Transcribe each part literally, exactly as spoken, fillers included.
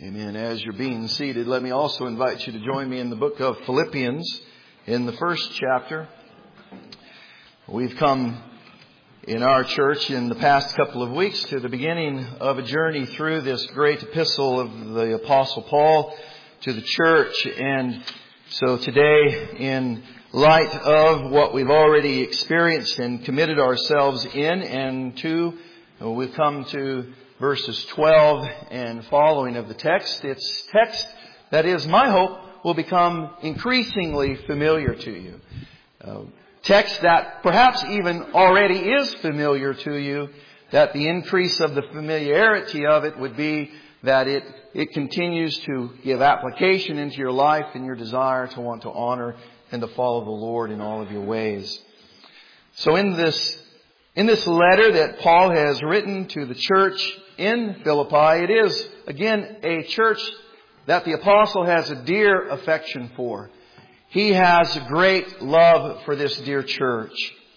Amen. As you're being seated, let me also invite you to join me in the book of Philippians in the first chapter. We've come in our church in the past couple of weeks to the beginning of a journey through this great epistle of the Apostle Paul to the church. And so today, in light of what we've already experienced and committed ourselves in and to, we've come to verses twelve and following of the text. It's text that is, my hope, will become increasingly familiar to you. Uh, text that perhaps even already is familiar to you, that the increase of the familiarity of it would be that it, it continues to give application into your life and your desire to want to honor and to follow the Lord in all of your ways. So in this In this letter that Paul has written to the church in Philippi, it is, again, a church that the apostle has a dear affection for. He has a great love for this dear church.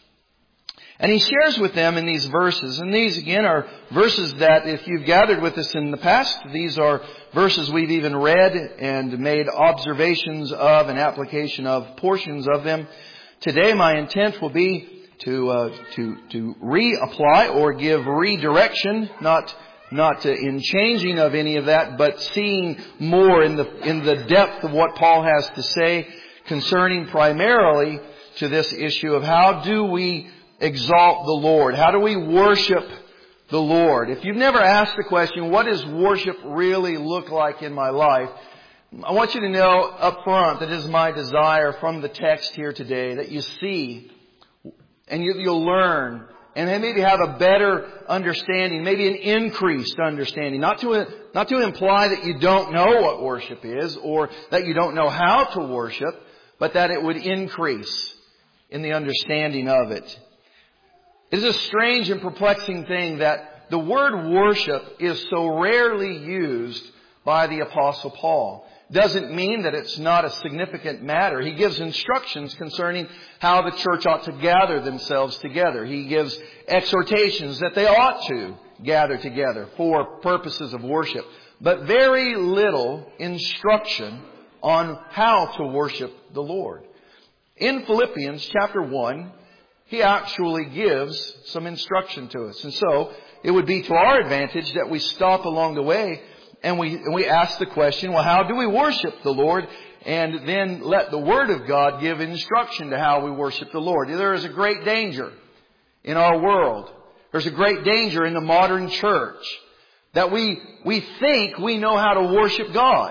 And he shares with them in these verses. And these, again, are verses that, if you've gathered with us in the past, these are verses we've even read and made observations of and application of portions of them. Today, my intent will be to uh, to to reapply or give redirection, not not uh, in changing of any of that, but seeing more in the in the depth of what Paul has to say concerning primarily to this issue of how do we exalt the Lord? How do we worship the Lord? If you've never asked the question, what does worship really look like in my life? I want you to know up front that it is my desire from the text here today that you see and you, you'll learn and maybe have a better understanding, maybe an increased understanding. Not to, not to imply that you don't know what worship is or that you don't know how to worship, but that it would increase in the understanding of it. It is a strange and perplexing thing that the word worship is so rarely used by the Apostle Paul. Doesn't mean that it's not a significant matter. He gives instructions concerning how the church ought to gather themselves together. He gives exhortations that they ought to gather together for purposes of worship. But very little instruction on how to worship the Lord. In Philippians chapter one, he actually gives some instruction to us. And so it would be to our advantage that we stop along the way And we, and we ask the question, well, how do we worship the Lord? And then let the Word of God give instruction to how we worship the Lord. There is a great danger in our world. There's a great danger in the modern church that we, we think we know how to worship God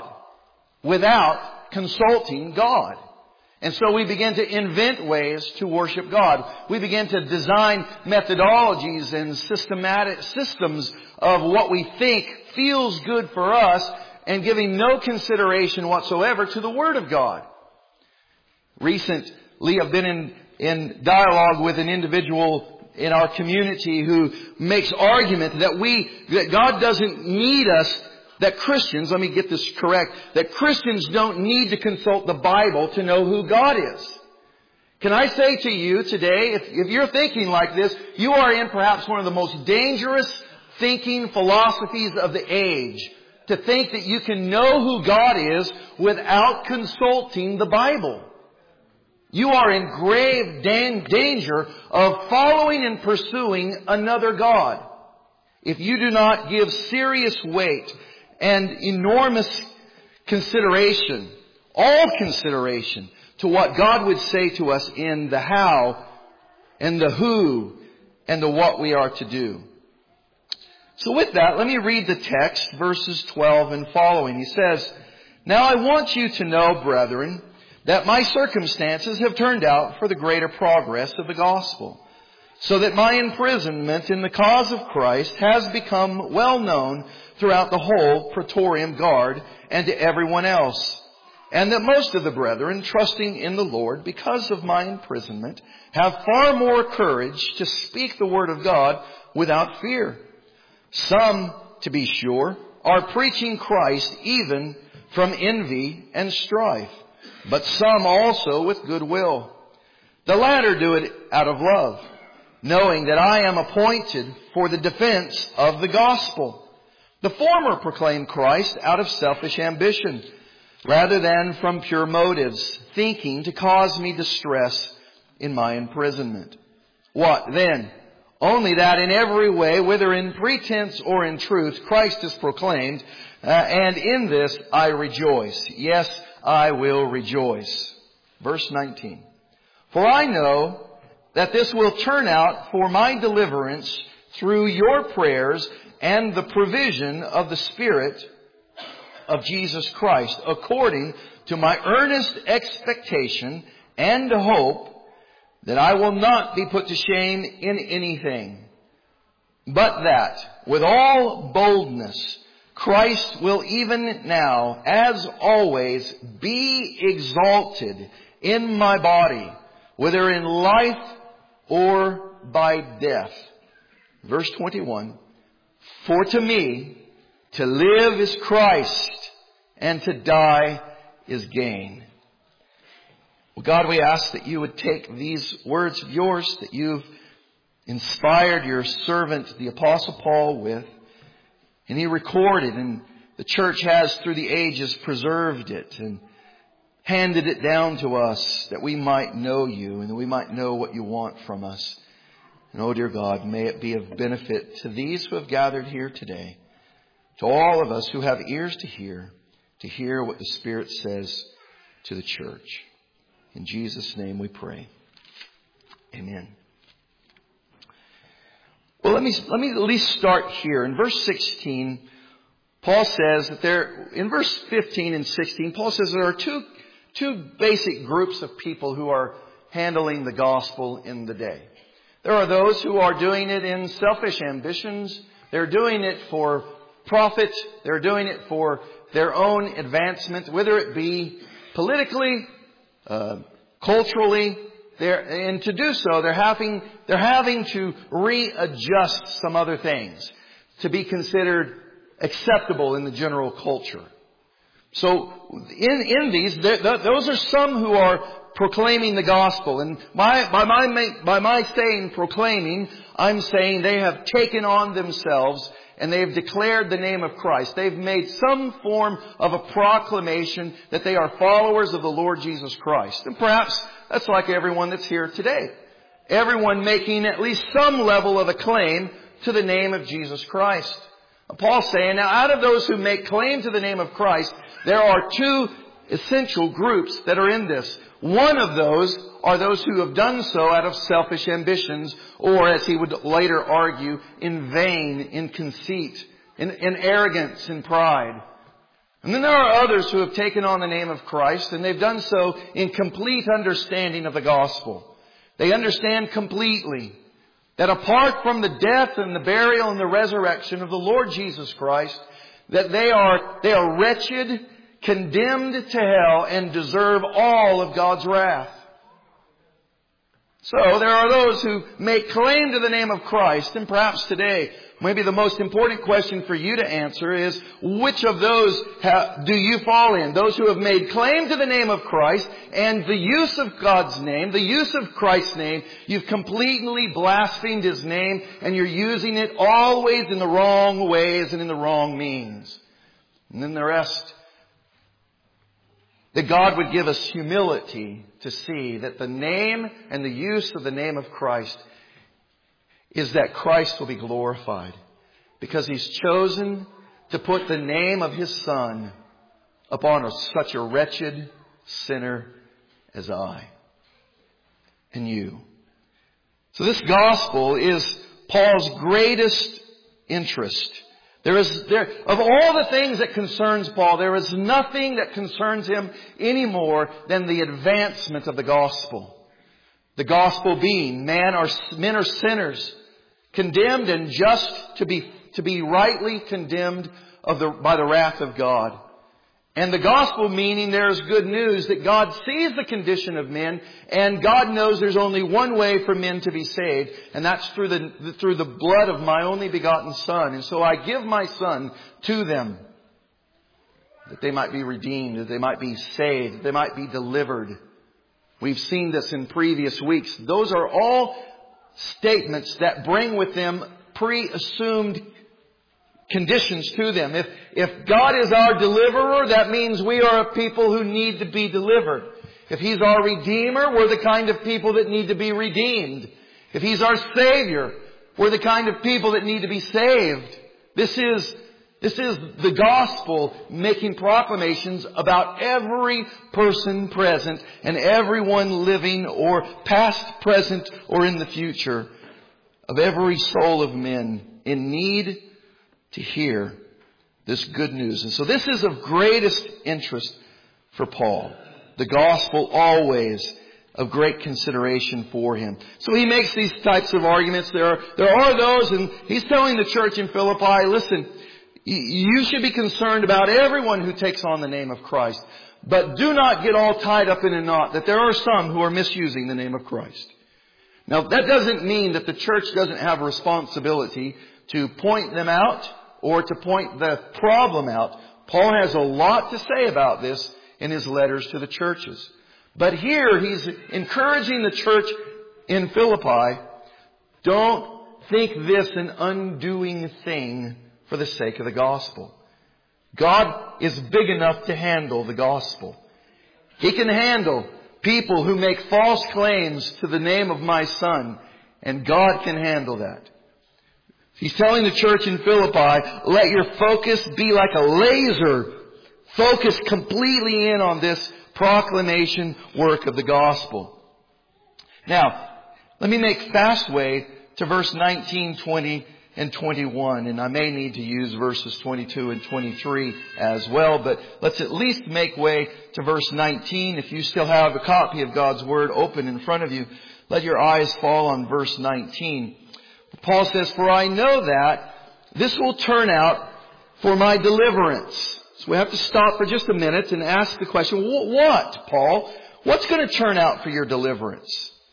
without consulting God. And so we begin to invent ways to worship God. We begin to design methodologies and systematic systems of what we think feels good for us and giving no consideration whatsoever to the Word of God. Recently, I've been in, in dialogue with an individual in our community who makes argument that we, that God doesn't need us, that Christians, let me get this correct, that Christians don't need to consult the Bible to know who God is. Can I say to you today, if, if you're thinking like this, you are in perhaps one of the most dangerous thinking philosophies of the age. To think that you can know who God is without consulting the Bible. You are in grave dan- danger of following and pursuing another God. If you do not give serious weight and enormous consideration, all consideration, to what God would say to us in the how and the who and the what we are to do. So with that, let me read the text, verses twelve and following. He says, "Now I want you to know, brethren, that my circumstances have turned out for the greater progress of the gospel, so that my imprisonment in the cause of Christ has become well known throughout the whole Praetorian Guard and to everyone else, and that most of the brethren, trusting in the Lord because of my imprisonment, have far more courage to speak the word of God without fear. Some, to be sure, are preaching Christ even from envy and strife, but some also with good will. The latter do it out of love, knowing that I am appointed for the defense of the gospel. The former proclaim Christ out of selfish ambition, rather than from pure motives, thinking to cause me distress in my imprisonment. What then? Only that in every way, whether in pretense or in truth, Christ is proclaimed, uh, and in this I rejoice. Yes, I will rejoice. Verse nineteen. For I know that this will turn out for my deliverance through your prayers and the provision of the Spirit of Jesus Christ, according to my earnest expectation and hope that I will not be put to shame in anything, but that with all boldness Christ will even now, as always, be exalted in my body, whether in life or by death. Verse twenty-one, for to me to live is Christ, and to die is gain. Well, God, we ask that you would take these words of yours that you've inspired your servant, the Apostle Paul, with, and he recorded, and the church has through the ages preserved it and handed it down to us that we might know you and that we might know what you want from us. And oh dear God, may it be of benefit to these who have gathered here today, to all of us who have ears to hear, to hear what the Spirit says to the church. In Jesus' name we pray. Amen. Well, let me, let me at least start here. In verse sixteen, Paul says that there, in verse fifteen and sixteen, Paul says there are two, two basic groups of people who are handling the gospel in the day. There are those who are doing it in selfish ambitions. They're doing it for profit. They're doing it for their own advancement, whether it be politically, uh, culturally. They're, and to do so, they're having, they're having to readjust some other things to be considered acceptable in the general culture. So in, in these, th- th- those are some who are proclaiming the gospel. And by, by my, by my saying proclaiming, I'm saying they have taken on themselves and they have declared the name of Christ. They've made some form of a proclamation that they are followers of the Lord Jesus Christ. And perhaps that's like everyone that's here today. Everyone making at least some level of a claim to the name of Jesus Christ. Paul's saying, now out of those who make claim to the name of Christ, there are two essential groups that are in this. One of those are those who have done so out of selfish ambitions, or as he would later argue, in vain, in conceit, in, in arrogance, in pride. And then there are others who have taken on the name of Christ, and they've done so in complete understanding of the gospel. They understand completely that apart from the death and the burial and the resurrection of the Lord Jesus Christ, that they are, they are wretched, condemned to hell, and deserve all of God's wrath. So there are those who make claim to the name of Christ, and perhaps today, maybe the most important question for you to answer is, which of those have, do you fall in? Those who have made claim to the name of Christ and the use of God's name, the use of Christ's name, you've completely blasphemed His name and you're using it always in the wrong ways and in the wrong means. And then the rest, that God would give us humility to see that the name and the use of the name of Christ is that Christ will be glorified, because He's chosen to put the name of His Son upon a, such a wretched sinner as I and you. So this gospel is Paul's greatest interest. There is, there, of all the things that concerns Paul, there is nothing that concerns him any more than the advancement of the gospel. The gospel being, man are, men are sinners, condemned and just to be, to be rightly condemned of the, by the wrath of God. And the gospel meaning there is good news that God sees the condition of men, and God knows there's only one way for men to be saved, and that's through the, through the blood of my only begotten Son. And so I give my Son to them, that they might be redeemed, that they might be saved, that they might be delivered. We've seen this in previous weeks. Those are all statements that bring with them pre-assumed conditions to them. If, if God is our deliverer, that means we are a people who need to be delivered. If He's our Redeemer, we're the kind of people that need to be redeemed. If He's our Savior, we're the kind of people that need to be saved. This is, this is the gospel making proclamations about every person present and everyone living or past, present, or in the future, of every soul of men in need to hear this good news. And so this is of greatest interest for Paul. The gospel always of great consideration for him. So he makes these types of arguments. There are, there are those, and he's telling the church in Philippi, listen, you should be concerned about everyone who takes on the name of Christ. But do not get all tied up in a knot that there are some who are misusing the name of Christ. Now, that doesn't mean that the church doesn't have a responsibility to point them out or to point the problem out. Paul has a lot to say about this in his letters to the churches. But here he's encouraging the church in Philippi, don't think this an undoing thing for the sake of the gospel. God is big enough to handle the gospel. He can handle people who make false claims to the name of my Son, and God can handle that. He's telling the church in Philippi, let your focus be like a laser. Focus completely in on this proclamation work of the gospel. Now, let me make fast way to verse nineteen, twenty, and twenty-one. And I may need to use verses twenty-two and twenty-three as well. But let's at least make way to verse nineteen. If you still have a copy of God's Word open in front of you, let your eyes fall on verse nineteen. Paul says, for I know that this will turn out for my deliverance. So we have to stop for just a minute and ask the question, what, Paul? What's going to turn out for your deliverance?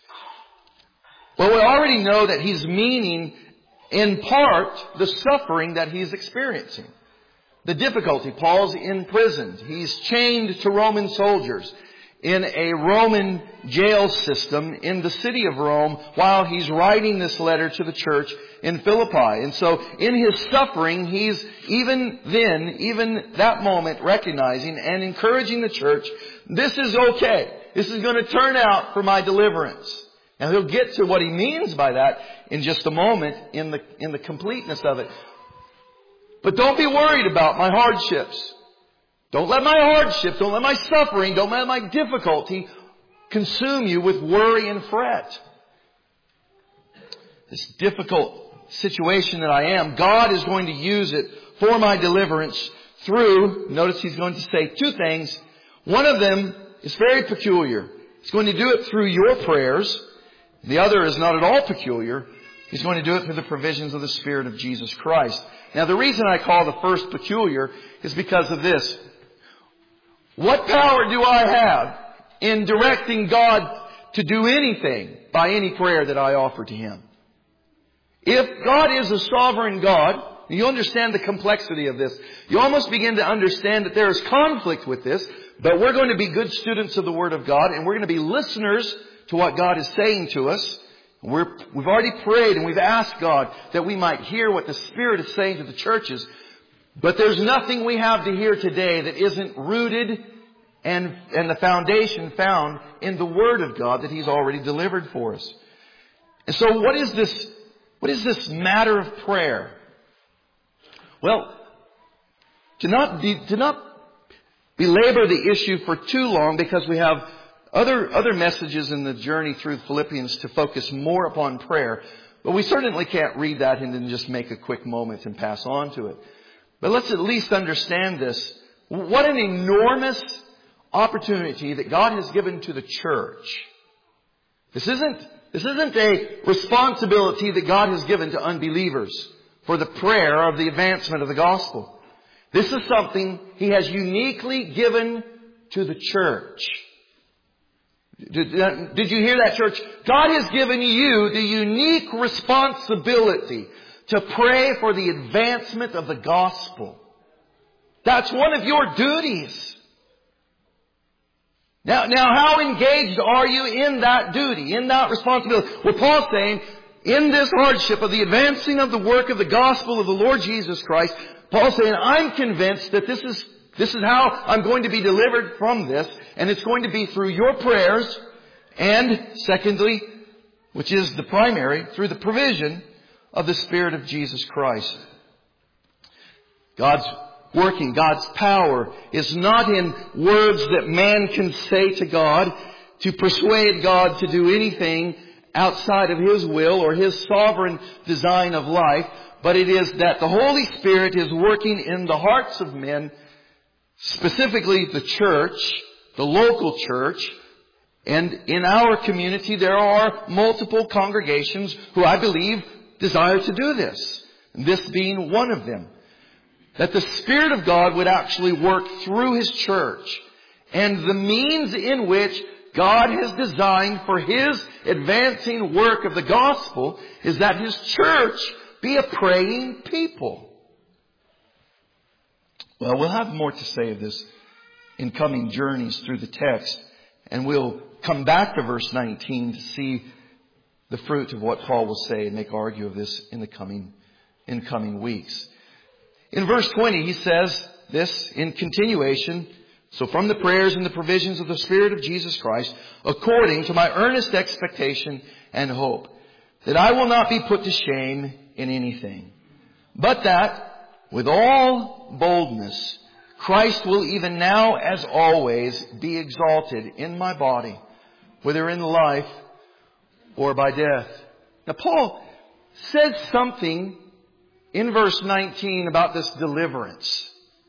Well, we already know that he's meaning, in part, the suffering that he's experiencing. The difficulty. Paul's imprisoned. He's chained to Roman soldiers in a Roman jail system in the city of Rome while he's writing this letter to the church in Philippi. And so in his suffering, he's even then, even that moment, recognizing and encouraging the church, this is okay. This is going to turn out for my deliverance. And he'll get to what he means by that in just a moment in the, in the completeness of it. But don't be worried about my hardships. Don't let my hardship, don't let my suffering, don't let my difficulty consume you with worry and fret. This difficult situation that I am, God is going to use it for my deliverance through, notice he's going to say two things. One of them is very peculiar. He's going to do it through your prayers. The other is not at all peculiar. He's going to do it through the provisions of the Spirit of Jesus Christ. Now, the reason I call the first peculiar is because of this. What power do I have in directing God to do anything by any prayer that I offer to Him? If God is a sovereign God, you understand the complexity of this. You almost begin to understand that there is conflict with this, but we're going to be good students of the Word of God, and we're going to be listeners to what God is saying to us. We're, we've already prayed and we've asked God that we might hear what the Spirit is saying to the churches. But there's nothing we have to hear today that isn't rooted and, and the foundation found in the Word of God that He's already delivered for us. And so what is this, what is this matter of prayer? Well, to not be, to not belabor the issue for too long, because we have Other, other messages in the journey through Philippians to focus more upon prayer. But we certainly can't read that and then just make a quick moment and pass on to it. But let's at least understand this. What an enormous opportunity that God has given to the church. This isn't, this isn't a responsibility that God has given to unbelievers for the prayer of the advancement of the gospel. This is something He has uniquely given to the church. Did, did you hear that, church? God has given you the unique responsibility to pray for the advancement of the gospel. That's one of your duties. Now, now, how engaged are you in that duty, in that responsibility? Well, Paul's saying, in this hardship of the advancing of the work of the gospel of the Lord Jesus Christ, Paul's saying, I'm convinced that this is, this is how I'm going to be delivered from this, and it's going to be through your prayers, and secondly, which is the primary, through the provision of the Spirit of Jesus Christ. God's working, God's power is not in words that man can say to God to persuade God to do anything outside of His will or His sovereign design of life, but it is that the Holy Spirit is working in the hearts of men, specifically the church, the local church. And in our community there are multiple congregations who I believe desire to do this. This being one of them. That the Spirit of God would actually work through His church. And the means in which God has designed for His advancing work of the gospel is that His church be a praying people. Well, we'll have more to say of this in coming journeys through the text. And we'll come back to verse nineteen to see the fruit of what Paul will say and make argue of this in the coming, in coming weeks. In verse twenty, he says this in continuation. So from the prayers and the provisions of the Spirit of Jesus Christ, according to my earnest expectation and hope, that I will not be put to shame in anything, but that with all boldness, Christ will even now as always be exalted in my body, whether in life or by death. Now Paul says something in verse nineteen about this deliverance.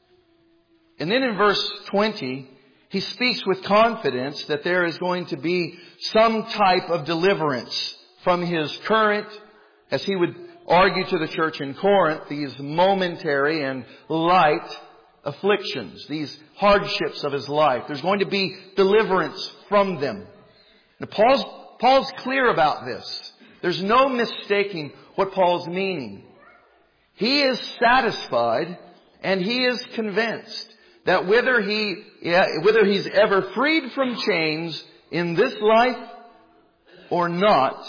And then in verse twenty, he speaks with confidence that there is going to be some type of deliverance from his current, as he would argue to the church in Corinth, these momentary and light afflictions, these hardships of his life. There's going to be deliverance from them. Now Paul's, Paul's clear about this. There's no mistaking what Paul's meaning. He is satisfied and he is convinced that whether he, yeah, whether he's ever freed from chains in this life or not,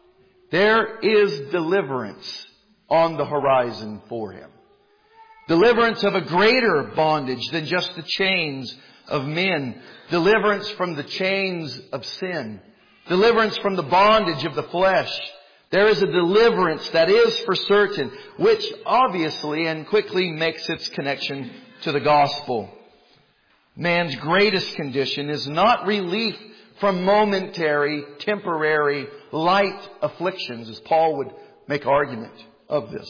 there is deliverance on the horizon for him. Deliverance of a greater bondage than just the chains of men. Deliverance from the chains of sin. Deliverance from the bondage of the flesh. There is a deliverance that is for certain, which obviously and quickly makes its connection to the gospel. Man's greatest condition is not relief from momentary, temporary, light afflictions, as Paul would make argument of this.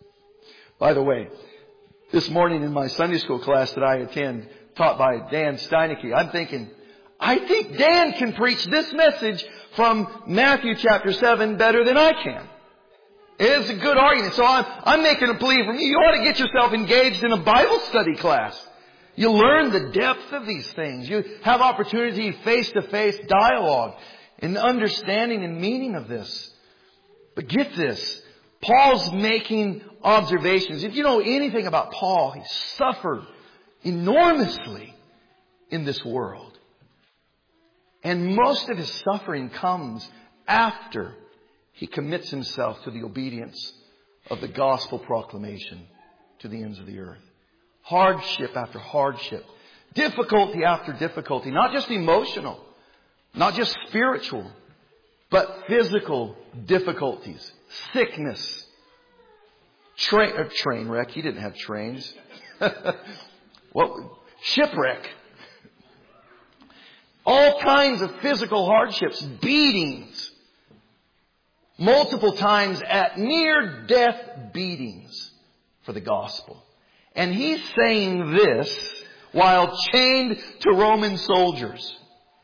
By the way, this morning in my Sunday school class that I attend, taught by Dan Steinecke, I'm thinking, I think Dan can preach this message from Matthew chapter seven better than I can. It's a good argument. So I'm, I'm making a plea from you. You ought to get yourself engaged in a Bible study class. You learn the depth of these things. You have opportunity face-to-face dialogue and understanding and meaning of this. But get this. Paul's making observations. If you know anything about Paul, he suffered enormously in this world. And most of his suffering comes after he commits himself to the obedience of the gospel proclamation to the ends of the earth. Hardship after hardship. Difficulty after difficulty. Not just emotional. Not just spiritual. But physical difficulties. Sickness. Train, uh, train wreck. He didn't have trains. Well, shipwreck. All kinds of physical hardships. Beatings. Multiple times at near death beatings for the gospel. And he's saying this while chained to Roman soldiers.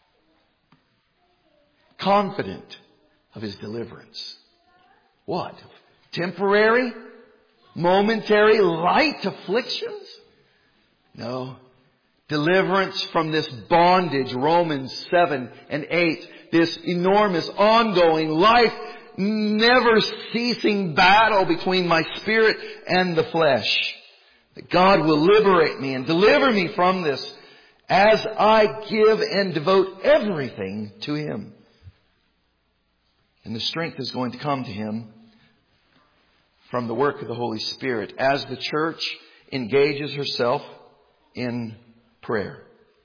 Confident of his deliverance. What? Temporary? Momentary? Light afflictions? No. Deliverance from this bondage, Romans seven and eight. This enormous, ongoing, life, never ceasing battle between my spirit and the flesh. That God will liberate me and deliver me from this as I give and devote everything to Him. And the strength is going to come to him from the work of the Holy Spirit as the church engages herself in prayer.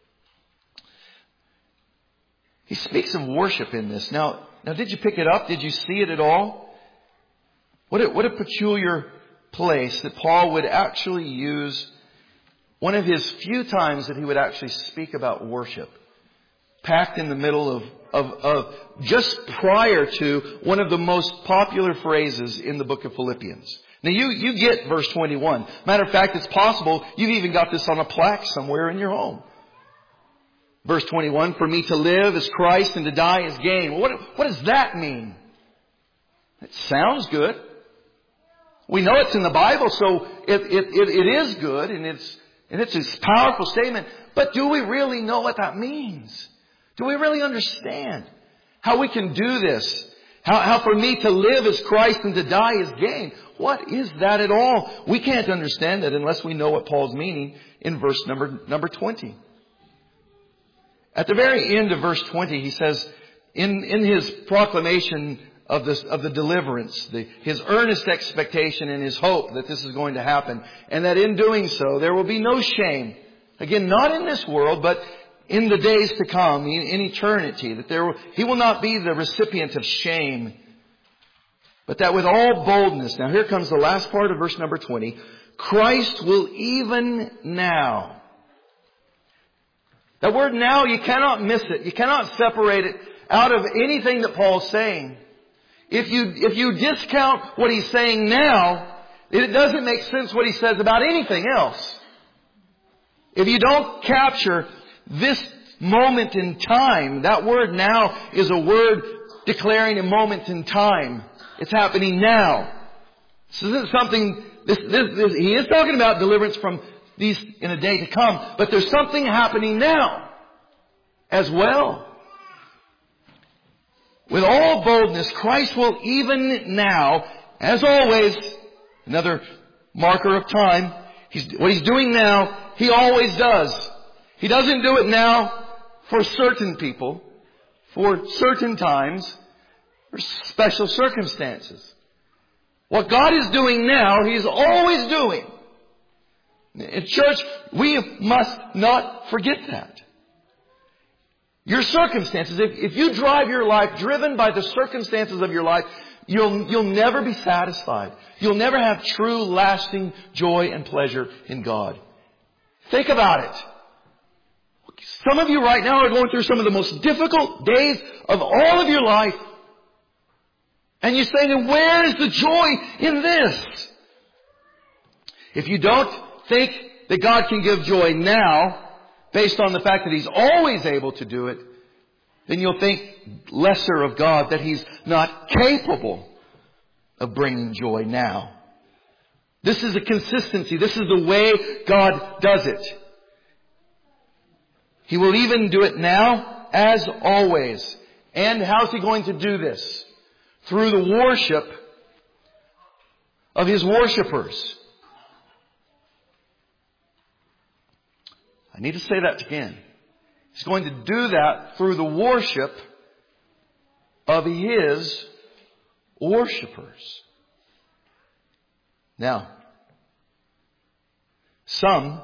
He speaks of worship in this. Now, now did you pick it up? Did you see it at all? What a, what a peculiar place that Paul would actually use one of his few times that he would actually speak about worship. Packed in the middle of, of, of just prior to one of the most popular phrases in the book of Philippians. Now you, you get verse twenty-one. Matter of fact, it's possible you've even got this on a plaque somewhere in your home. Verse twenty-one, for me to live is Christ and to die is gain. Well, what, what does that mean? It sounds good. We know it's in the Bible, so it, it, it, it is good and it's, and it's a powerful statement. But do we really know what that means? Do we really understand how we can do this? How, how for me to live is Christ and to die is gain. What is that at all? We can't understand that unless we know what Paul's meaning in verse number, number twenty. At the very end of verse twenty, he says, in, in his proclamation of this, of the deliverance, the, his earnest expectation and his hope that this is going to happen, and that in doing so, there will be no shame. Again, not in this world, but in the days to come, in, in eternity, that there will, he will not be the recipient of shame, but that with all boldness. Now here comes the last part of verse number twenty. Christ will even now. That word now, you cannot miss it. You cannot separate it out of anything that Paul's saying. If you, if you discount what he's saying now, it doesn't make sense what he says about anything else. If you don't capture this moment in time, that word now is a word declaring a moment in time. It's happening now. This isn't something, this, this, this, he is talking about deliverance from these in a day to come, but there's something happening now as well. With all boldness, Christ will even now, as always, another marker of time, he's, what he's doing now, he always does. He doesn't do it now for certain people, for certain times, for special circumstances. What God is doing now, He's always doing. In church, we must not forget that. Your circumstances, if, if you drive your life driven by the circumstances of your life, you'll, you'll never be satisfied. You'll never have true, lasting joy and pleasure in God. Think about it. Some of you right now are going through some of the most difficult days of all of your life. And you're saying, where is the joy in this? If you don't think that God can give joy now, based on the fact that He's always able to do it, then you'll think lesser of God, that He's not capable of bringing joy now. This is a consistency. This is the way God does it. He will even do it now, as always. And how's He going to do this? Through the worship of His worshipers. I need to say that again. He's going to do that through the worship of His worshipers. Now, some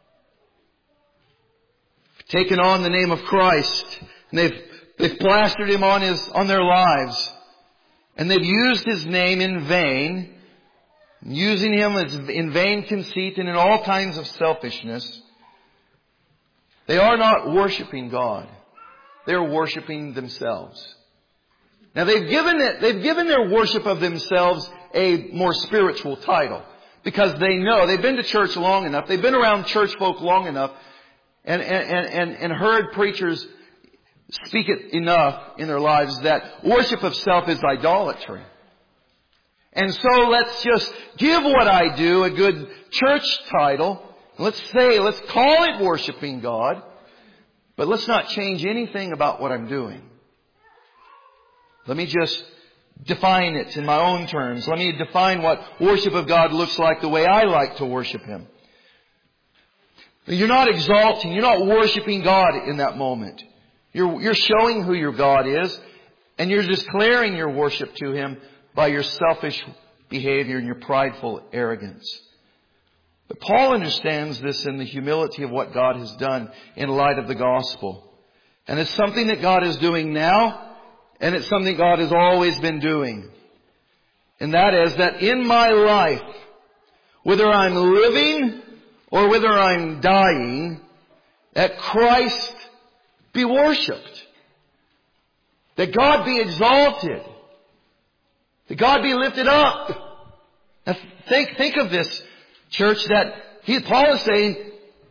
have taken on the name of Christ and they've, they've plastered Him on his, on their lives. And they've used His name in vain, using Him as in vain conceit and in all kinds of selfishness. They are not worshiping God. They're worshiping themselves. Now they've given it, they've given their worship of themselves a more spiritual title. Because they know, they've been to church long enough, they've been around church folk long enough, and, and, and, and heard preachers speak it enough in their lives that worship of self is idolatry. And so let's just give what I do a good church title. Let's say, let's call it worshiping God, but let's not change anything about what I'm doing. Let me just define it in my own terms. Let me define what worship of God looks like the way I like to worship Him. You're not exalting, you're not worshiping God in that moment. You're, you're showing who your God is, And you're declaring your worship to Him by your selfish behavior and your prideful arrogance. But Paul understands this in the humility of what God has done in light of the gospel. And it's something that God is doing now, and it's something God has always been doing. And that is that in my life, whether I'm living or whether I'm dying, that Christ be worshipped. That God be exalted. That God be lifted up. Now think, think of this, church, that he, Paul is saying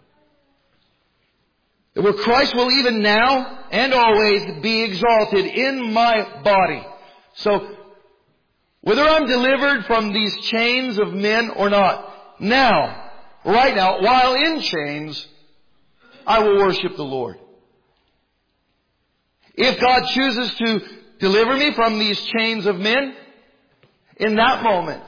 that where Christ will even now and always be exalted in my body. So, whether I'm delivered from these chains of men or not, now, right now, while in chains, I will worship the Lord. If God chooses to deliver me from these chains of men, in that moment,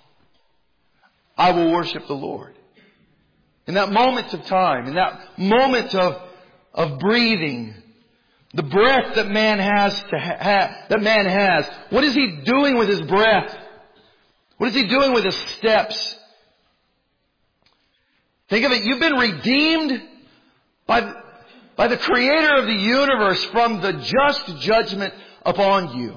I will worship the Lord. In that moment of time, in that moment of, of breathing, the breath that man has to ha- that man has. What is he doing with his breath? What is he doing with his steps? Think of it. You've been redeemed by, by the Creator of the universe from the just judgment upon you.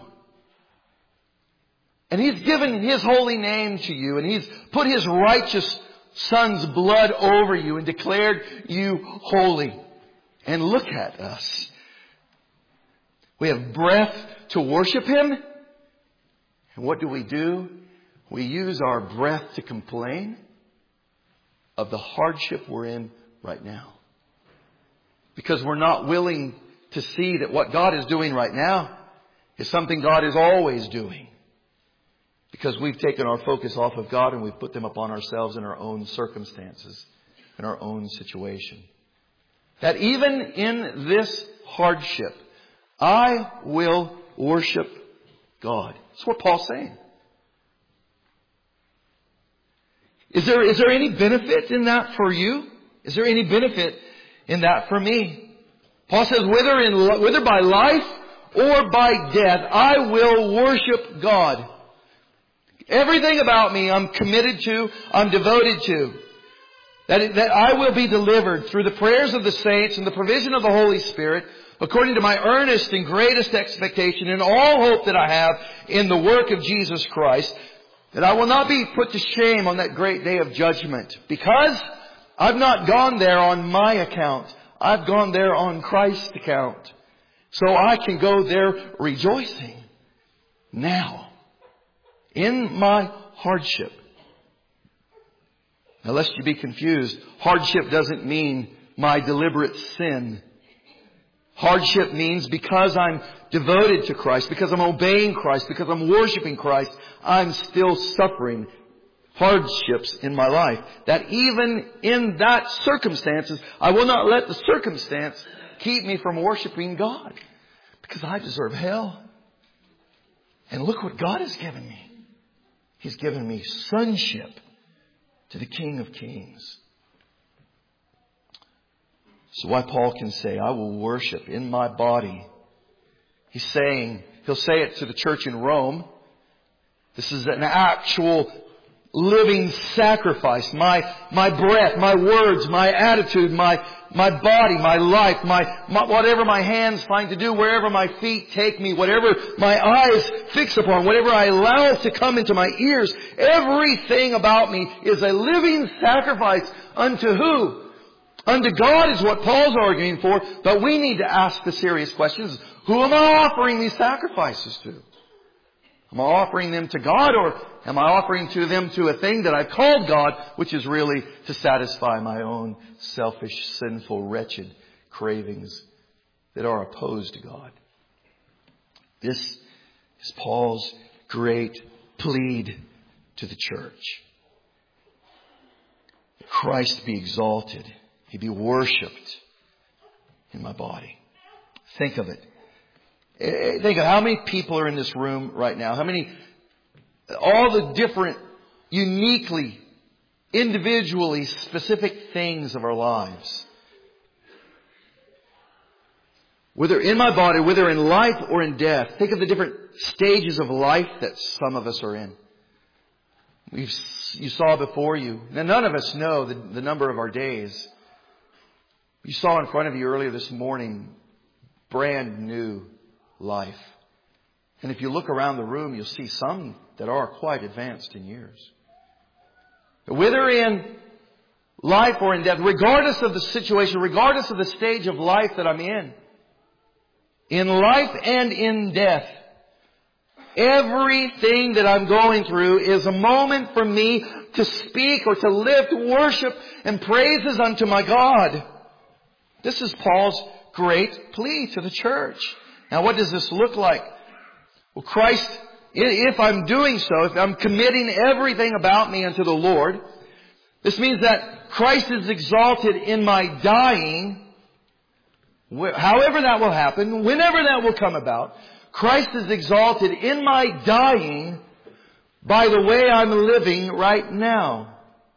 And He's given His holy name to you, and He's put His righteous Son's blood over you and declared you holy. And look at us. We have breath to worship Him. And what do we do? We use our breath to complain of the hardship we're in right now. Because we're not willing to see that what God is doing right now is something God is always doing. Because we've taken our focus off of God and we've put them upon ourselves in our own circumstances, in our own situation. That even in this hardship, I will worship God. That's what Paul's saying. Is there, is there any benefit in that for you? Is there any benefit in that for me? Paul says, whether in, whether by life or by death, I will worship God. Everything about me I'm committed to, I'm devoted to. That, that I will be delivered through the prayers of the saints and the provision of the Holy Spirit, according to my earnest and greatest expectation and all hope that I have in the work of Jesus Christ, that I will not be put to shame on that great day of judgment. Because I've not gone there on my account. I've gone there on Christ's account. So I can go there rejoicing now in my hardship. Now lest you be confused, hardship doesn't mean my deliberate sin. Hardship means because I'm devoted to Christ, because I'm obeying Christ, because I'm worshiping Christ, I'm still suffering hardships in my life. That even in that circumstances, I will not let the circumstance keep me from worshiping God. Because I deserve hell. And look what God has given me. He's given me sonship to the King of Kings. So why Paul can say, I will worship in my body. He's saying, he'll say it to the church in Rome. This is an actual living sacrifice. My, my breath, my words, my attitude, my, my body, my life, my, my, whatever my hands find to do, wherever my feet take me, whatever my eyes fix upon, whatever I allow to come into my ears, everything about me is a living sacrifice unto who? Unto God is what Paul's arguing for, but we need to ask the serious questions. Who am I offering these sacrifices to? Am I offering them to God, or am I offering to them to a thing that I've called God, which is really to satisfy my own selfish, sinful, wretched cravings that are opposed to God? This is Paul's great plead to the church. Christ be exalted. He be worshipped in my body. Think of it. Think of how many people are in this room right now. How many, all the different, uniquely, individually specific things of our lives. Whether in my body, whether in life or in death. Think of the different stages of life that some of us are in. We've, you saw before you. Now, none of us know the, the number of our days. You saw in front of you earlier this morning, brand new life. And if you look around the room, you'll see some that are quite advanced in years. Whether in life or in death, regardless of the situation, regardless of the stage of life that I'm in, in life and in death, everything that I'm going through is a moment for me to speak or to lift worship and praises unto my God. This is Paul's great plea to the church. Now, what does this look like? Well, Christ, if I'm doing so, if I'm committing everything about me unto the Lord, this means that Christ is exalted in my dying, however that will happen, whenever that will come about. Christ is exalted in my dying by the way I'm living right now.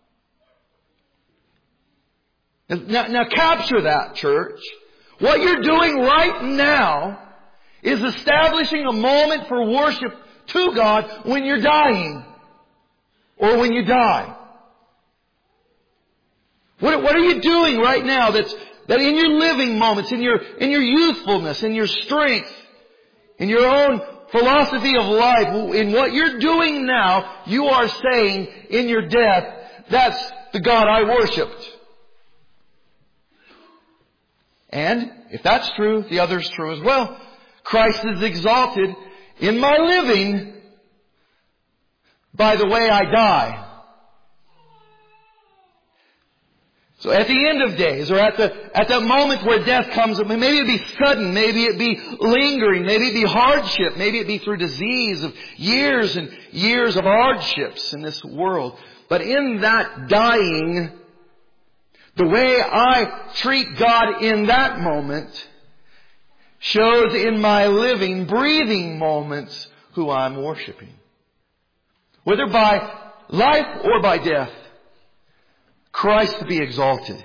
Now, now capture that, church. What you're doing right now is establishing a moment for worship to God when you're dying or when you die. What, what are you doing right now that's, that in your living moments, in your, in your youthfulness, in your strength, in your own philosophy of life, in what you're doing now, you are saying in your death, that's the God I worshipped. And if that's true, the other's true as well. Christ is exalted in my living by the way I die. So at the end of days, or at the at that moment where death comes, maybe it be sudden, maybe it be lingering, maybe it be hardship, maybe it be through disease of years and years of hardships in this world. But in that dying, the way I treat God in that moment shows in my living, breathing moments who I'm worshiping. Whether by life or by death, Christ be exalted.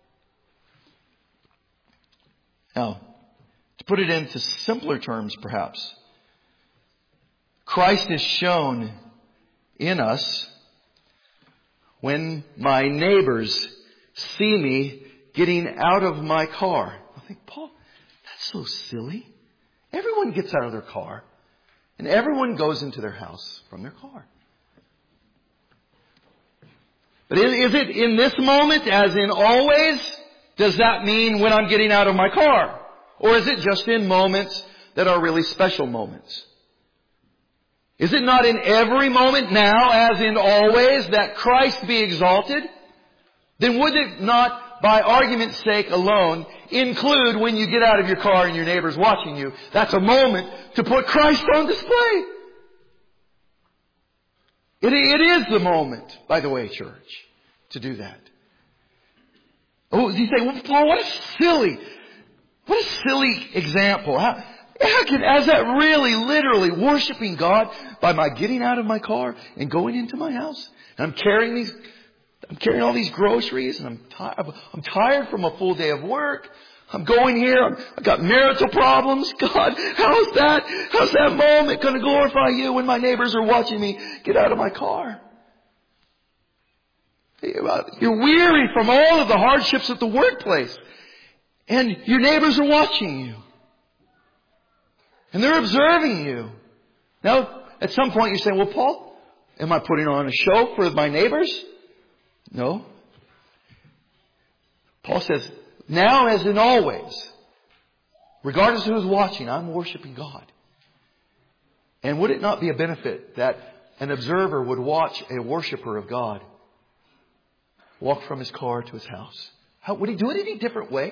Now, to put it into simpler terms perhaps, Christ is shown in us when my neighbors see me getting out of my car. I think, Paul, that's so silly. Everyone gets out of their car and everyone goes into their house from their car. But is it in this moment as in always? Does that mean when I'm getting out of my car? Or is it just in moments that are really special moments? Is it not in every moment now as in always that Christ be exalted? Then would it not, by argument's sake alone, include when you get out of your car and your neighbor's watching you? That's a moment to put Christ on display. It, it is the moment, by the way, church, to do that. Oh, you say, well, Paul, what a silly, what a silly example. How, how can, is that really, literally worshiping God by my getting out of my car and going into my house? And I'm carrying these, I'm carrying all these groceries and I'm tired, I'm tired from a full day of work. I'm going here. I'm, I've got marital problems. God, how's that? How's that moment going to glorify you when my neighbors are watching me get out of my car? You're weary from all of the hardships at the workplace. And your neighbors are watching you. And they're observing you. Now, at some point you're saying, well, Paul, am I putting on a show for my neighbors? No. Paul says, now as in always, regardless of who's watching, I'm worshiping God. And would it not be a benefit that an observer would watch a worshiper of God walk from his car to his house? How, would he do it any different way?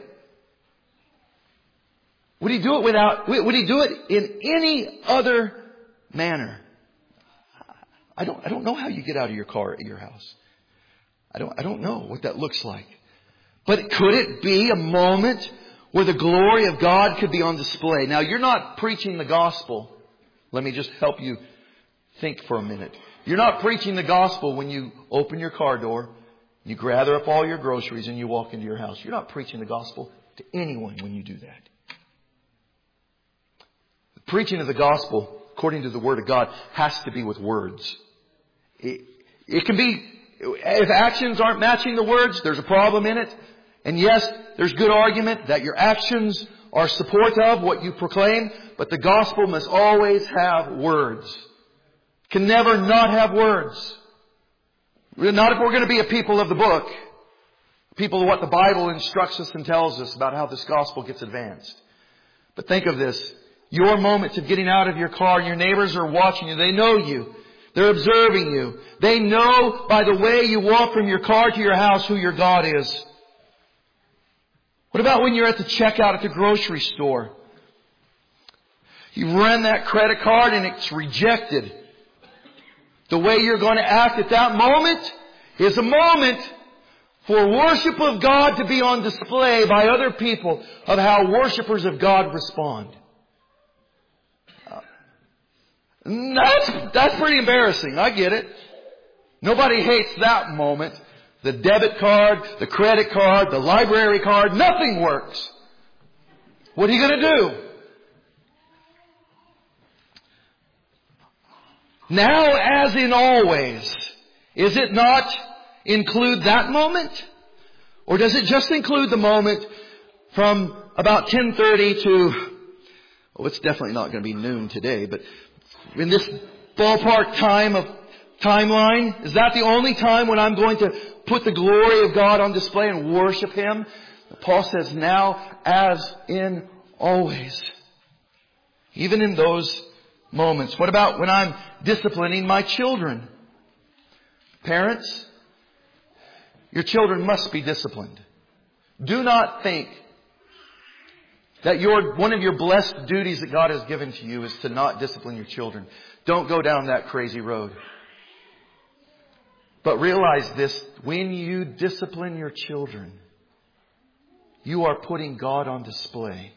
Would he do it without, would he do it in any other manner? I don't, I don't know how you get out of your car at your house. I don't, I don't know what that looks like. But could it be a moment where the glory of God could be on display? Now, you're not preaching the gospel. Let me just help you think for a minute. You're not preaching the gospel when you open your car door, you gather up all your groceries and you walk into your house. You're not preaching the gospel to anyone when you do that. preaching of the gospel, according to the Word of God, has to be with words. It, it can be, if actions aren't matching the words, there's a problem in it. And yes, there's good argument that your actions are support of what you proclaim, but the gospel must always have words. Can never not have words. Not if we're going to be a people of the book. People of what the Bible instructs us and tells us about how this gospel gets advanced. But think of this. Your moments of getting out of your car, and your neighbors are watching you. They know you. They're observing you. They know by the way you walk from your car to your house who your God is. What about when you're at the checkout at the grocery store? You run that credit card and it's rejected. The way you're going to act at that moment is a moment for worship of God to be on display by other people of how worshipers of God respond. That's, that's pretty embarrassing. I get it. Nobody hates that moment. The debit card, the credit card, the library card, nothing works. What are you going to do? Now, as in always, is it not include that moment? Or does it just include the moment from about ten thirty to, oh, it's definitely not going to be noon today, but in this ballpark time of timeline, is that the only time when I'm going to put the glory of God on display and worship Him? Paul says now, as in always. Even in those moments. What about when I'm disciplining my children? Parents, your children must be disciplined. Do not think that your, one of your blessed duties that God has given to you is to not discipline your children. Don't go down that crazy road. But realize this, when you discipline your children, you are putting God on display.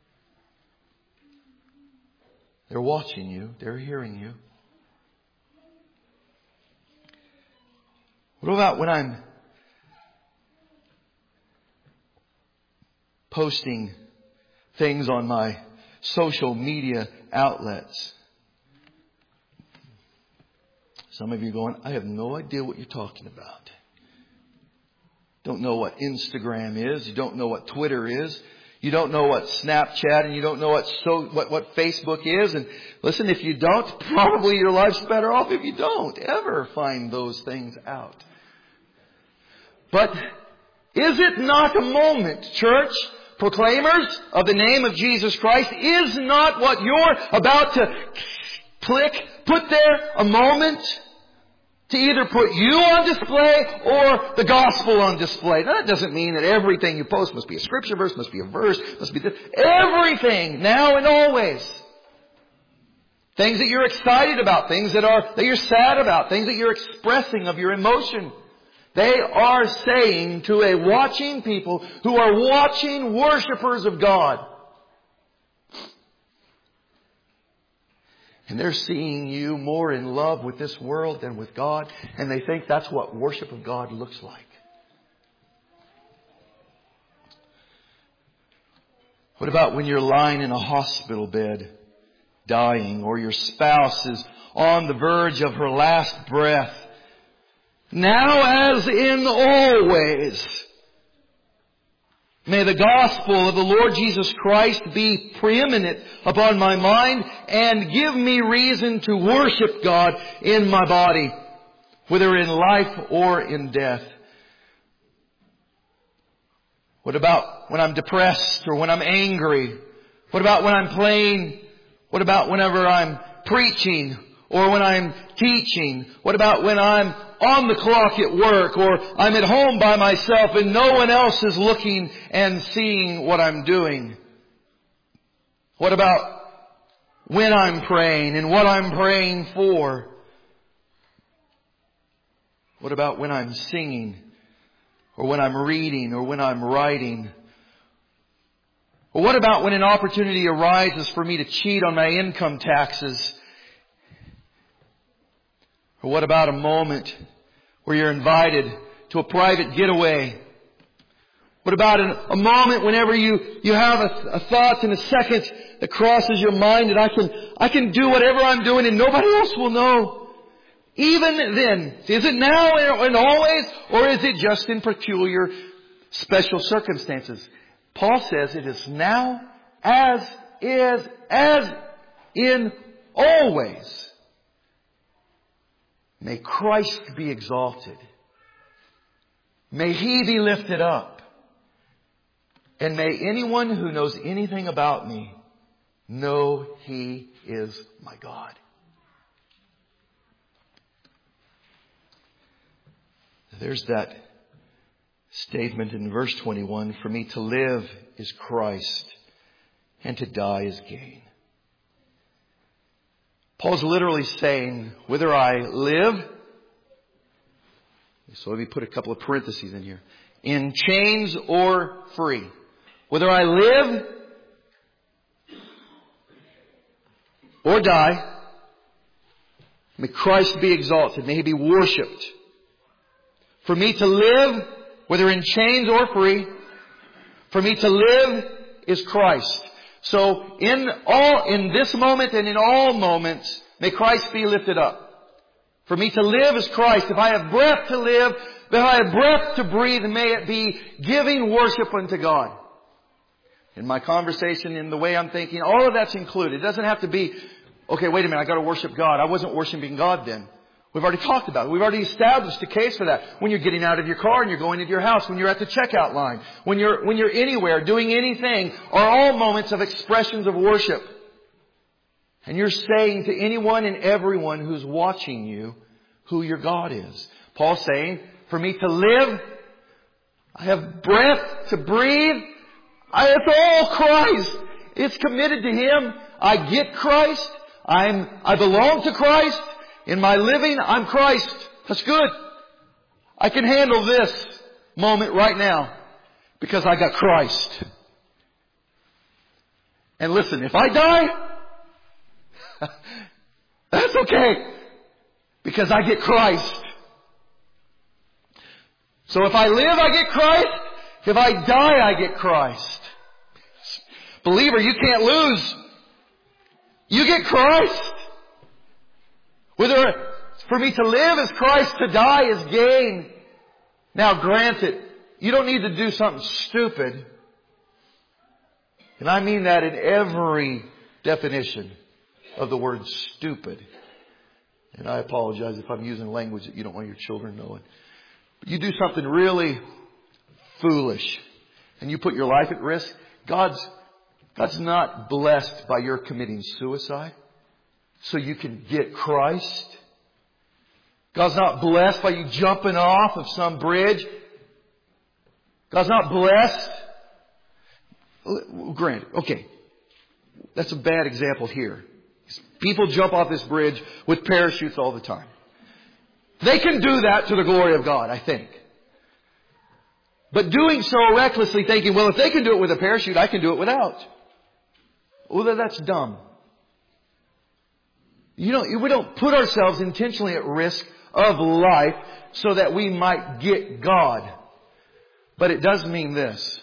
They're watching you. They're hearing you. What about when I'm posting things on my social media outlets? Some of you are going, I have no idea what you're talking about. Don't know what Instagram is. You don't know what Twitter is. You don't know what Snapchat, and you don't know what so what, what Facebook is. And listen, if you don't, probably your life's better off if you don't ever find those things out. But is it not a moment, church, proclaimers of the name of Jesus Christ, is not what you're about to click, put there a moment to either put you on display or the gospel on display? Now, that doesn't mean that everything you post must be a scripture verse, must be a verse, must be this. Everything, now and always. Things that you're excited about, things that are that you're sad about, things that you're expressing of your emotion. They are saying to a watching people who are watching worshipers of God. And they're seeing you more in love with this world than with God. And they think that's what worship of God looks like. What about when you're lying in a hospital bed, dying, or your spouse is on the verge of her last breath? Now, as in always, may the gospel of the Lord Jesus Christ be preeminent upon my mind and give me reason to worship God in my body, whether in life or in death. What about when I'm depressed or when I'm angry? What about when I'm playing? What about whenever I'm preaching or when I'm teaching? What about when I'm on the clock at work, or I'm at home by myself and no one else is looking and seeing what I'm doing? What about when I'm praying and what I'm praying for? What about when I'm singing, or when I'm reading, or when I'm writing? Or what about when an opportunity arises for me to cheat on my income taxes? Or what about a moment where you're invited to a private getaway, What about an, a moment whenever you, you have a, a thought in a second that crosses your mind and I can, I can do whatever I'm doing and nobody else will know? Even then, is it now and always, or is it just in peculiar, special circumstances? Paul says it is now, as is, as in always. May Christ be exalted. May He be lifted up. And may anyone who knows anything about me know He is my God. There's that statement in verse twenty-one, for me to live is Christ and to die is gain. Paul's literally saying, whether I live, so let me put a couple of parentheses in here, in chains or free. Whether I live or die, may Christ be exalted. May He be worshipped. For me to live, whether in chains or free, for me to live is Christ. So in all, in this moment and in all moments, may Christ be lifted up. For me to live is Christ. If I have breath to live, if I have breath to breathe, may it be giving worship unto God. In my conversation, in the way I'm thinking, all of that's included. It doesn't have to be, okay, wait a minute, I got to worship God. I wasn't worshiping God then. We've already talked about it. We've already established a case for that. When you're getting out of your car and you're going into your house, when you're at the checkout line, when you're, when you're anywhere doing anything, are all moments of expressions of worship. And you're saying to anyone and everyone who's watching you who your God is. Paul's saying, for me to live, I have breath to breathe. I, it's all Christ. It's committed to Him. I get Christ. I'm, I belong to Christ. In my living, I'm Christ. That's good. I can handle this moment right now because I got Christ. And listen, if I die, that's okay because I get Christ. So if I live, I get Christ. If I die, I get Christ. Believer, you can't lose. You get Christ. Whether for me to live is Christ, to die is gain. Now granted, you don't need to do something stupid. And I mean that in every definition of the word stupid. And I apologize if I'm using language that you don't want your children knowing. But you do something really foolish and you put your life at risk. God's, God's not blessed by your committing suicide so you can get Christ. God's not blessed by you jumping off of some bridge. God's not blessed. Granted, okay, that's a bad example here. People jump off this bridge with parachutes all the time. They can do that to the glory of God, I think. But doing so recklessly, thinking, well, if they can do it with a parachute, I can do it without. Well, that's dumb. You know, we don't put ourselves intentionally at risk of life so that we might get God. But it does mean this.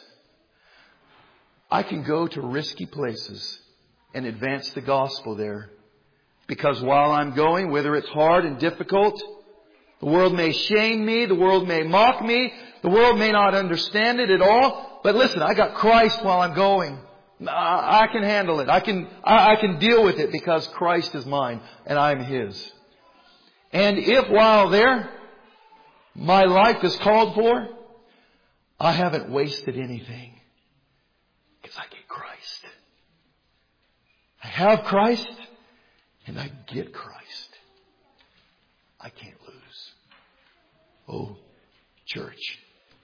I can go to risky places and advance the gospel there. Because while I'm going, whether it's hard and difficult, the world may shame me, the world may mock me, the world may not understand it at all. But listen, I got Christ while I'm going. I can handle it. I can, I can deal with it because Christ is mine and I'm His. And if while there, my life is called for, I haven't wasted anything because I get Christ. I have Christ and I get Christ. I can't lose. Oh, church,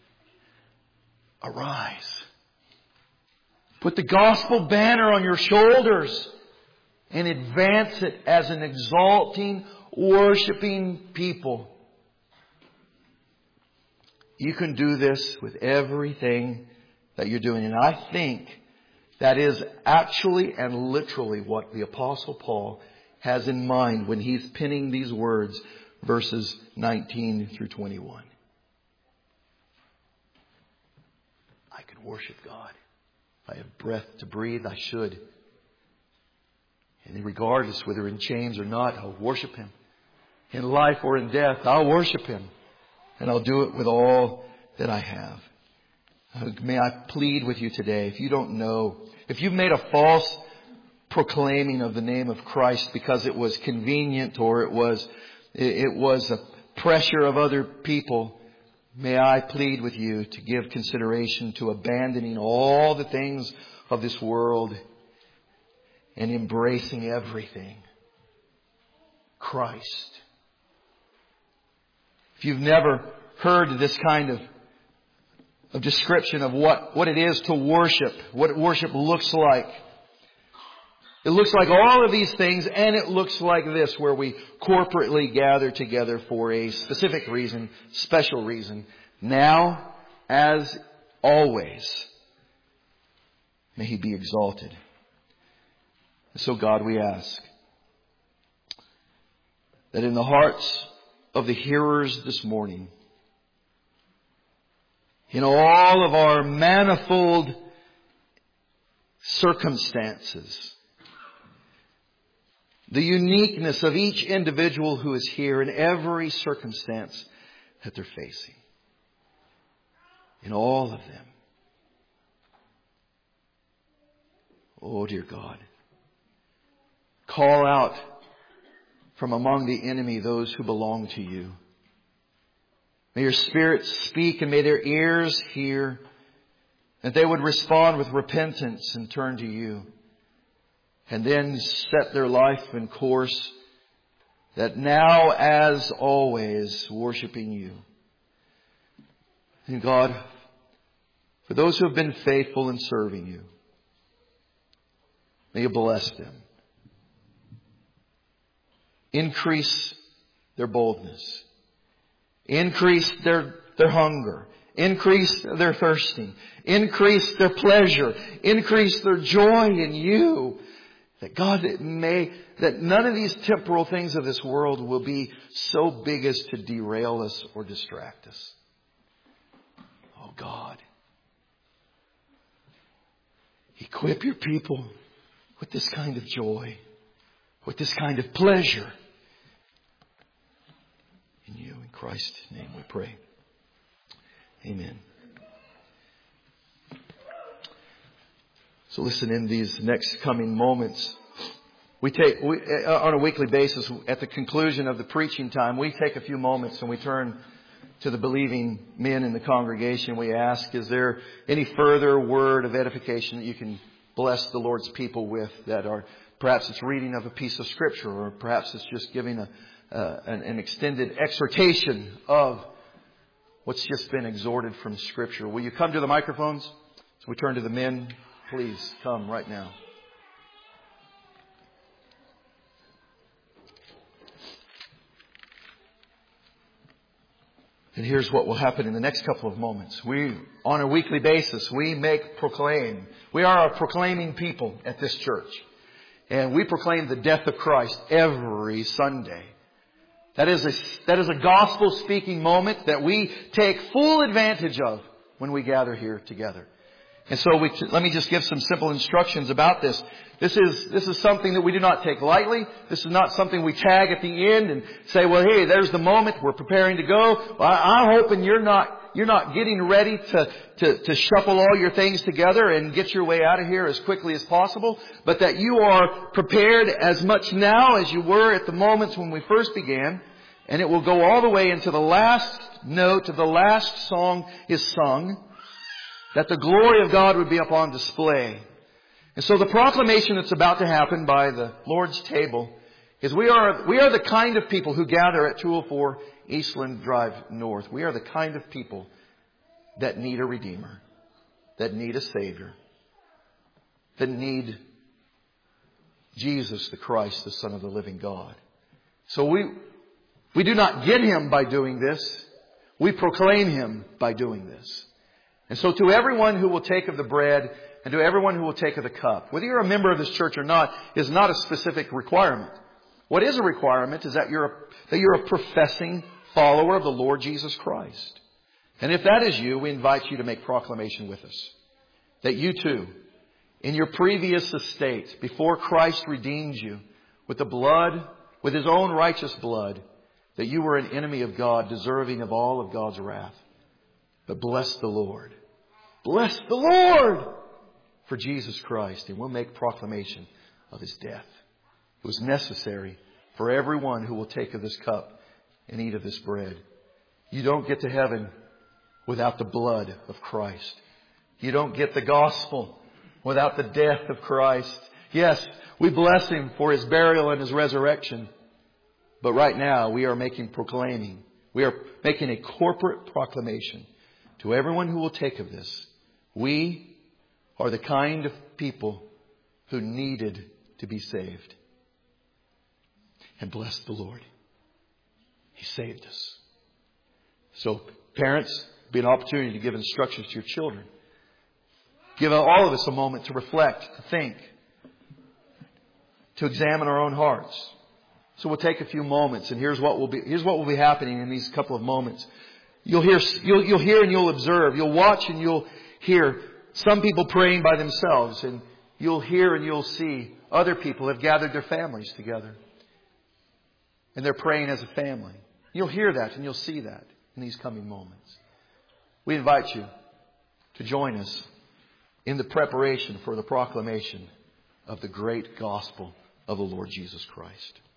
arise. Put the gospel banner on your shoulders and advance it as an exalting, worshiping people. You can do this with everything that you're doing. And I think that is actually and literally what the Apostle Paul has in mind when he's penning these words, verses nineteen through twenty-one. worship God. If I have breath to breathe, I should. And regardless whether in chains or not, I'll worship Him. In life or in death, I'll worship Him. And I'll do it with all that I have. May I plead with you today, if you don't know, if you've made a false proclaiming of the name of Christ because it was convenient or it was, it was a pressure of other people, may I plead with you to give consideration to abandoning all the things of this world and embracing everything. Christ. If you've never heard this kind of, of description of what, what it is to worship, what worship looks like, it looks like all of these things, and it looks like this, where we corporately gather together for a specific reason, special reason. Now, as always, may He be exalted. And so, God, we ask that in the hearts of the hearers this morning, in all of our manifold circumstances, the uniqueness of each individual who is here in every circumstance that they're facing, in all of them. Oh, dear God, call out from among the enemy those who belong to You. May Your Spirit speak and may their ears hear, that they would respond with repentance and turn to You. And then set their life in course that now, as always, worshiping You. And God, for those who have been faithful in serving You, may You bless them. Increase their boldness. Increase their, their hunger. Increase their thirsting. Increase their pleasure. Increase their joy in You. That God, it may, that none of these temporal things of this world will be so big as to derail us or distract us. Oh God, equip Your people with this kind of joy, with this kind of pleasure in You. In Christ's name we pray. Amen. So listen, in these next coming moments, we take, we, on a weekly basis, at the conclusion of the preaching time, we take a few moments and we turn to the believing men in the congregation. We ask, is there any further word of edification that you can bless the Lord's people with, that are, perhaps it's reading of a piece of Scripture, or perhaps it's just giving a, uh, an, an extended exhortation of what's just been exhorted from Scripture. Will you come to the microphones? So we turn to the men. Please come right now. And here's what will happen in the next couple of moments. We, on a weekly basis, we make proclaim. We are a proclaiming people at this church. And we proclaim the death of Christ every Sunday. That is a, that is a gospel speaking moment that we take full advantage of when we gather here together. And so we, let me just give some simple instructions about this. This is, this is something that we do not take lightly. This is not something we tag at the end and say, well, hey, there's the moment. We're preparing to go. Well, I'm hoping you're not, you're not getting ready to, to, to shuffle all your things together and get your way out of here as quickly as possible, but that you are prepared as much now as you were at the moments when we first began. And it will go all the way into the last note of the last song is sung, that the glory of God would be upon display. And so the proclamation that's about to happen by the Lord's table is we are, we are the kind of people who gather at two oh four Eastland Drive North. We are the kind of people that need a Redeemer, that need a Savior, that need Jesus the Christ, the Son of the living God. So we, we do not get Him by doing this. We proclaim Him by doing this. And so to everyone who will take of the bread and to everyone who will take of the cup, whether you're a member of this church or not, is not a specific requirement. What is a requirement is that you're a, that you're a professing follower of the Lord Jesus Christ. And if that is you, we invite you to make proclamation with us. that you too, in your previous estate, before Christ redeemed you with the blood, with His own righteous blood, that you were an enemy of God, deserving of all of God's wrath. But bless the Lord. Bless the Lord for Jesus Christ. And we'll make proclamation of His death. It was necessary for everyone who will take of this cup and eat of this bread. You don't get to heaven without the blood of Christ. You don't get the gospel without the death of Christ. Yes, we bless Him for His burial and His resurrection. But right now we are making proclaiming. We are making a corporate proclamation to everyone who will take of this. We are the kind of people who needed to be saved. And bless the Lord. He saved us. So parents, be an opportunity to give instructions to your children. Give all of us a moment to reflect, to think, to examine our own hearts. So we'll take a few moments, and here's what will be here's what will be happening in these couple of moments. You'll hear you'll you'll hear and you'll observe. You'll watch and you'll hear some people praying by themselves, and you'll hear and you'll see other people have gathered their families together. And they're praying as a family. You'll hear that and you'll see that in these coming moments. We invite you to join us in the preparation for the proclamation of the great gospel of the Lord Jesus Christ.